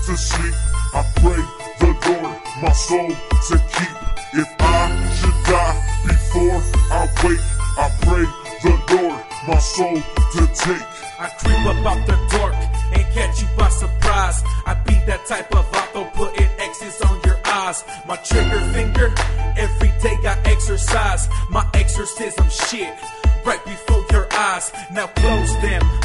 to sleep. I pray the Lord my soul to keep. If I should die before I wake, I pray the Lord my soul to take. I creep up out the dark and catch you by surprise. I be that type of auto putting X's on your eyes. My trigger finger, every day I exercise. My exorcism shit, right before your eyes. Now close them.